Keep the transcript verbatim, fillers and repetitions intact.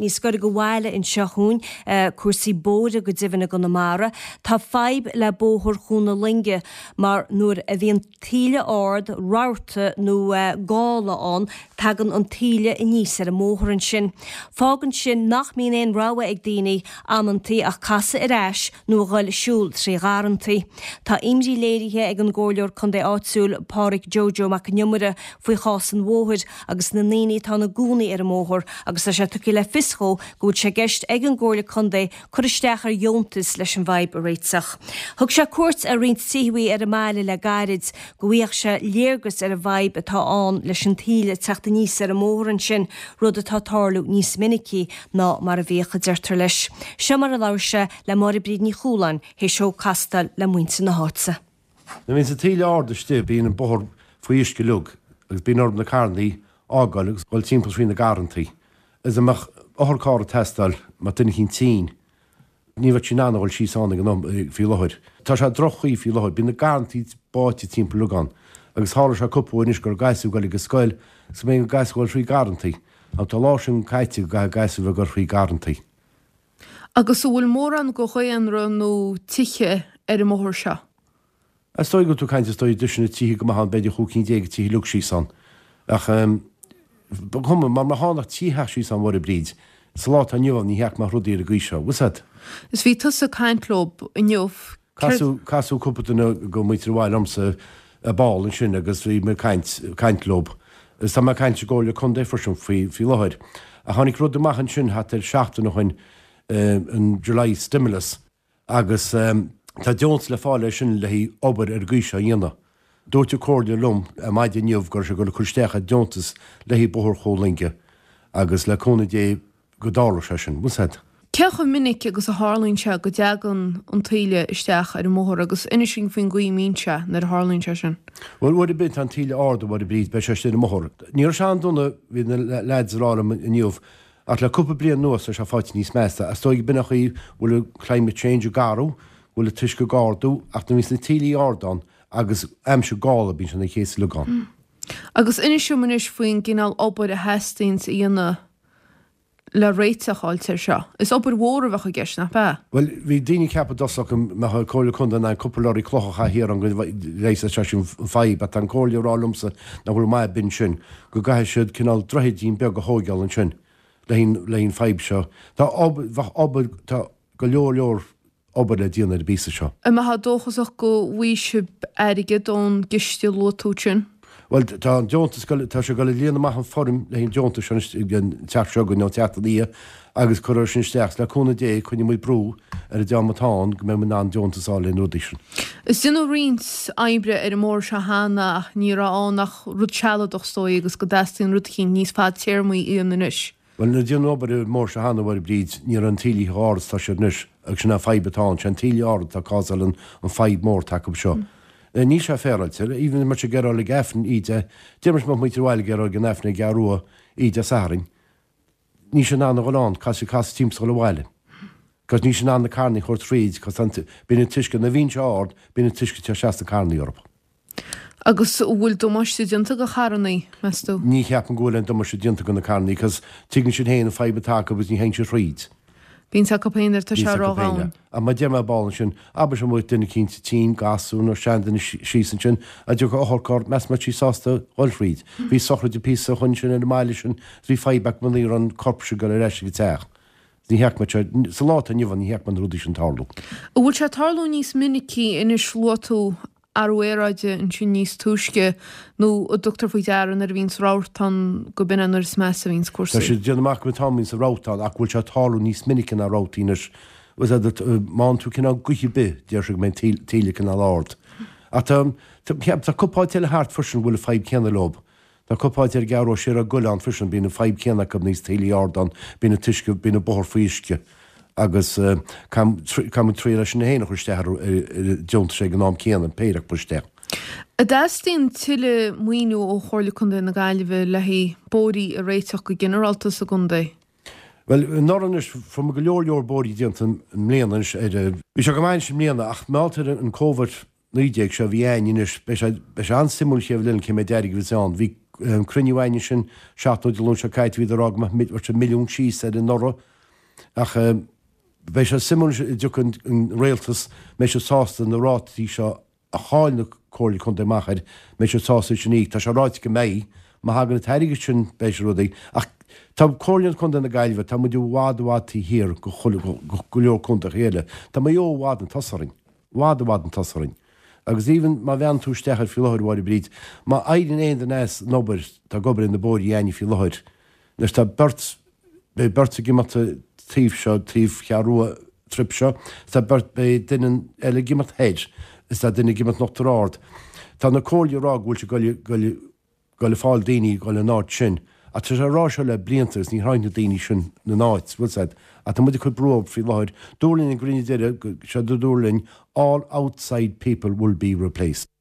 ní scoir go bhhaile in seachún cuasaí bóda go dtíhanna go na mara. Tá feib le bóthir chúna linge mar nuair a bhíon tíle ard ráirte nó gála an tagan an tíle i níos ar a móthrann sin. Fágann sin nach mín éon ráha ag daoine ammantaí ach casa ar ais nó gáil siúil trí gárantaí. Tá imdí léirithe ag an ggóileor chun é áitiúil Pádraig Jojo mac niomara faoi chás an mhóthir agus na naoine tá na gúnaí ar a móthir agus tá sé tuci le fiscó go bhfuil sé gceist ag an ggóirle chun é chur isteach ar jóntas leis an bhaib a réiteach. Thug sé cuairt a riont tíhuaí ar a máile le gairid go bhíoh sé léargus ar a bhaib atá an leis an tíle teachta níos ar a móthrann sin rud atá tarlú níos minicí ná mar a bhíocha deirtar leis. Se mar a láirse le mar a bríd ní chúlan hé seo castal le muinte na hása. Na mín sa tíle ardiste bíon an bothir faoi isce lug agus bíon orm na carnaí ágáil agus bhil timppla faoin na garantaí. Is amach áthar cá a testal má duine chin tín ní bheith sin anna bhil síána an fi láthir. Tá sé drochaí fi láthir, bíon na garantaí báiti timppla lugan agus hála se cupúin is gur gaiisú goil go scoil sa mé gaiisúil faoi garantaí a tá lá sin caiite go gaiisú bh gur faoi garantaí. Agus bhfuil mór an go chuanra nó tiche ar a móthir seo. As stoi go tú kaint stoi dusna tíí go han beidir chucinn déag tíí lu sí san. Ach chum mar mar hánach títhe sí san war a bríd. Slá a nniuh ní heach mar rudí a gíisio. Was het? Is bhí tusa caiintlób in Neomh. Casú casú cuppaúna go muitir bháil amsa a ball an sin agus bhí me caiintlób. Is tá mar caiint ggóil le chun défarsin fao fi láthir. A tháinig rud amachchan sin hat ar seachtain chuin an July stimulus agus tá Jones le fáile sin le hí obair ar gcuise dhéana. Dúirte cóirde lum a maidide neamh gur se go le chuisteach a Jones le hí bothir chólinge agus le cóna dé go dála se sin. Was het? Cecha minic agus a hálín se go deagan an tíle isteach ar an móthir agus inis sin faoin gaí mínse na a hálín se sin. Well bhd a bit an tíle áda bhd a bríd be se sin móthir. Níor seán donna hí na leidirrála in Neamh ach le cúpa blian nuas a se fáit níos measta. A stoig binach í bhfuil climate change a garú bhfuil tuis go gáardú ach na mís na tílí ardán agus aimse gála bín sin na chéas le gan. Agus inisisiú muis faoin gginál obair a heistins íana le réiteáiltir seo. Is obair mhór bhecha gceis nach be? Well, bhí daoine cepa dosach me cóla chunda na cupúirí clochacha hir an go rééis se sin feib, a an cóirrálumsa na bhfuil mai bin sin, go gaithe siad cinál droidín beag go hógeall an sin le hín feib seo. Tá obair tá go leor leor obair le díana ar bísa seo. A me ha dóchasach go bhuiisib aige don giiste lótúin? Well, tá Jones tá se go líana amach an form le hín Jones an teach seo go nó teachta lí agus chuir sin steach le chuna dé chuine mu brú ar a deamatáin go mé man an Jonesáil in rudísin. Is sin ó rins aibre ar mór se hána ní ránach rudsealadoch stoi agus go deín rudcinn níos fá téirmaí íonis. Well, na díon obair mór se hána bhar bríd ní an tílí áras tá sé nus agus sinna feibbetáin se an tílí ára tá cáil an feib mór take seo. Ní sé féráilte, even mar se gerá le gefn ide, Dimmers má muitir bhile gerá gan efna garúa ide saring. Ní sé ná bháán cai sé cas tíms go le bhile. Cos ní sé ná na carnaí chuirt tríd, cos bína tuisce na bhín se áard bína tuisce te seasta carnaí orb. Agus bhfuil domáiste dinta go charnaí meú? Ní cheapan ghfuil an domáiste dinta go na carnaí, cos tuigann sin héana feibbetácha agus ní héin se tríd. Bín sa copéidir tá se rágáin. A ma déma ball sin, aber sem muid duine cinnta tí gasún ó sean sísan sin a dú go áthcát mes mar tí sásta Olfríd. Bhí sochra de pí chun sin in meile sin, bhí feibbeach man í an corpse go éis go teach. Ní heach me sa lá a nniuhan ní heach man rudí sin tarlú. A bhfuil se tarlú níos minicí ina slótú arhéráide an sin níos túisce nó a doctor faoi dearan ar víns rátan go bin anar smes a víns cuasa. Tá sé déanamach go támín sa rátan ach bhfuil se tarlú níos minicin a rátíinis was a má tú cinná guchi be déir se mé tíle cin a láard. A tá cupáid teile háart frisin bhfuil feib céanna lob. Tá cupáid ar garó sé a goán frisin bína feib céanna go níos tíí ardan bína tuisce bína bothir faoisce. agus kam trí sin héana chuisteú Jones sé an nám céan an péireach buisteach. A dastín tiile muoú ó chóirla chunda na gaiileh le hí bóí a réiteach go generalta a gundé. Well, náis fu go leor leor bóí dianta mléanis bhí se go maiin sem mléana ach mátar an cóhar nídéag se bhí ainis be se an simúl séh linn cé mé deirigh bhán, hí cruniuhaine sin seaú deún se caiit hí ará mit milliún sí sé in norra ach bheith se simú dúchan réaltas mé se sásta na rátí seo a cháilna cóirlaí chun déachchaid mé se sásta sin ní, Tá se ráit go méid má hagan na teige sin béis rudaí ach tá cóirlann chun na gaiileh tá muidir bhád-bhátí hir go go leor chunta chéile, Tá mé ó bhád an tasaring, bhád-bhád an tasaring. agus even má bhean tú stechar fi láthirháir bríd, má aidan éon den nás nóbar tá gobar in na bóir dhéana fi láthir. Nes tá bert be bert gimata tríomh seo tríomh chearú trip seo, Tá bert be duine eile gimat héid, is tá duine gimat nachtarrád. Tá na cóirlerá bhfuil se go le fáil daoine go le náid sin, a tá sé rá se le bliantas ní hrainne daoine sin na náid bhil a tá muidir chu brób fi láthir. Dúlinn in grinne deire se do dúlinn all outside people will be replaced.